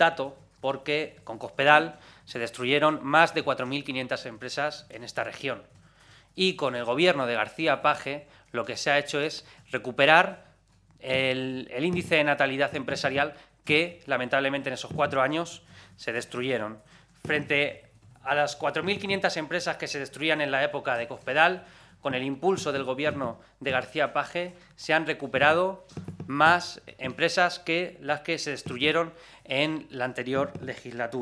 dato porque con Cospedal se destruyeron más de 4.500 empresas en esta región. Y con el gobierno de García Page lo que se ha hecho es recuperar el índice de natalidad empresarial que, lamentablemente, en esos 4 años se destruyeron. Frente a las 4.500 empresas que se destruían en la época de Cospedal, con el impulso del gobierno de García Page, se han recuperado más empresas que las que se destruyeron en la anterior legislatura.